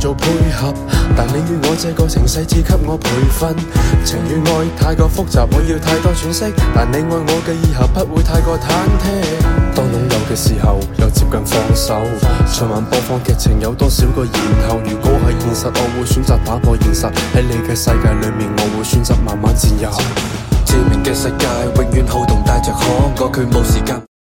做配合，但你與我這個情勢只給我培訓。情與愛太過複雜，我要太多詮釋，但你愛我嘅以後不會太過忐忑。當擁有嘅時候又接近放手，循環播放劇情有多少個然後？如果係現實，我會選擇打破現實，喺你嘅世界裏面，我會選擇慢慢佔有。 致命嘅世界永遠好動帶着可愛，佢冇時間。